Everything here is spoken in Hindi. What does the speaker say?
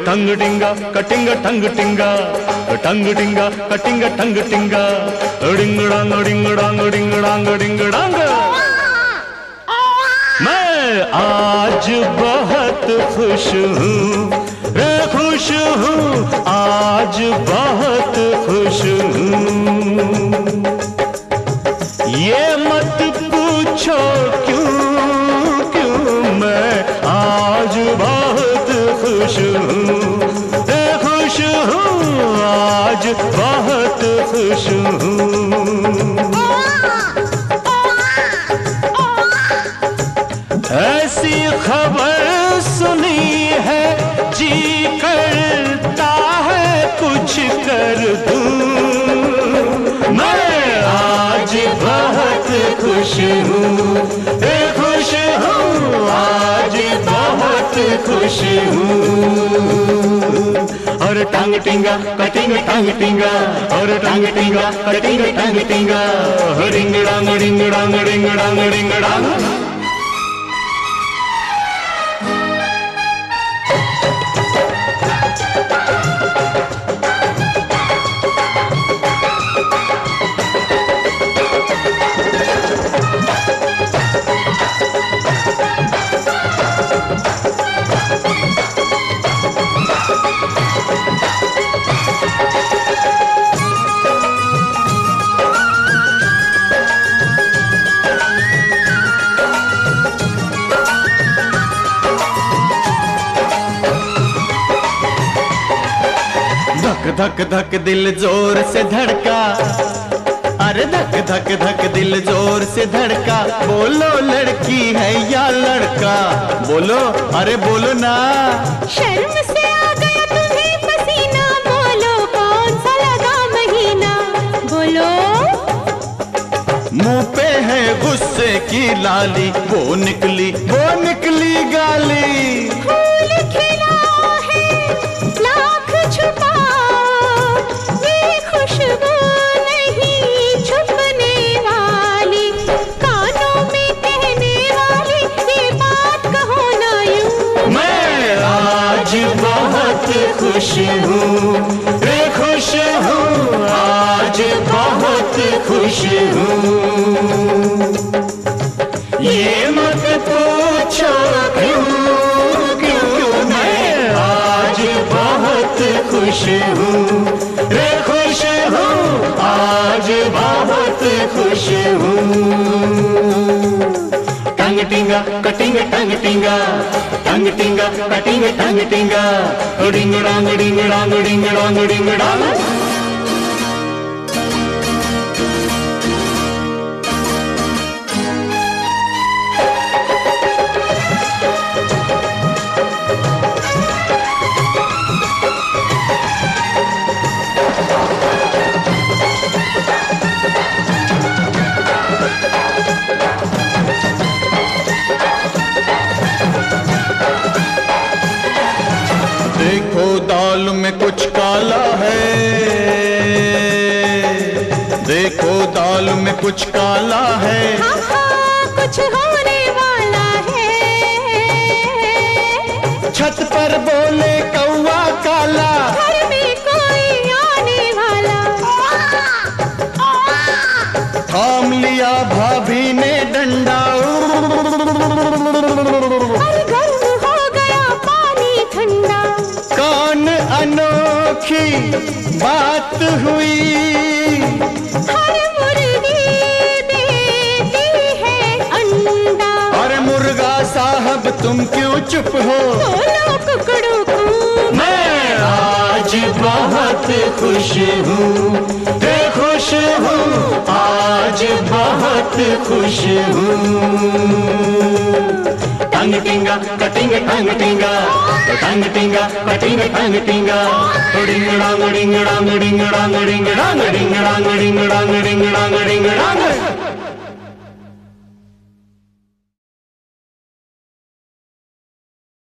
टंग टिंगा कटिंग टंग टिंगा, टंग टिंगा कटिंग टंग टिंगा, डिंग डांग डिंग डांग डिंग डांग डिंग डांग। मैं आज बहुत खुश हूँ रे, खुश हूँ आज बहुत खुश हूँ। ये मत पूछो क्यों क्यों, मैं आज बहुत खुश हूँ रे, खुश हूँ आज बहुत खुश हूँ। ऐसी खबर सुनी है जी करता है कुछ कर दूं, मैं आज बहुत खुश हूँ, खुश हूँ आज बहुत खुश हूँ। और टांग टिंगा कटिंग टांग टिंगा, और टांग टिंगा कटिंग टांग टिंगा, डिंग डांग डिंग डांग डिंग डांग डिंग डांग। धक धक दिल जोर से धड़का, अरे धक धक धक दिल जोर से धड़का, बोलो लड़की है या लड़का, बोलो अरे बोलो ना। शर्म से आ गया तुम्हें पसीना, बोलो कौन सा लगा महीना, बोलो। मुंह पे है गुस्से की लाली, वो निकली गाली। फूल खिला है लाख छुपा, ये खुशबू नहीं छुपने वाली, कानों में कहने वाली ये बात कहो ना यूं। मैं आज बहुत खुश हूँ, खुश हूँ आज बहुत खुश हूँ। ये मत पूछो क्यों क्यों, मैं आज बहुत खुश हूँ, खुश हूँ आज बहुत खुश हूँ। टंग टिंगा कटिंग टंग टिंगा, टंग टिंगा कटिंग टंग टिंगा, डिंग डांग डिंग डांग डिंग डांग डिंग डांग। देखो दाल में कुछ काला है, देखो दाल में कुछ काला है, हाँ हाँ कुछ होने वाला है। छत पर बोले कौवा काला, घर में कोई आने वाला, थाम लिया भाभी ने डंडा, अनोखी बात हुई, हर मुर्गी देती है अंडा। अरे मुर्गा साहब तुम क्यों चुप हो, बोलो कुकड़ू को। मैं आज बहुत खुश हूँ, खुश हूँ आज बहुत खुश हूँ। टंग टिंगा कटिंग टंग टिंगा, टंग टिंगा कटिंग टंग टिंगा, डिंग डांग डिंग डांग डिंग डांग डिंग डांग डिंग डांग डिंग डांग डिंग डांग डिंग डांग।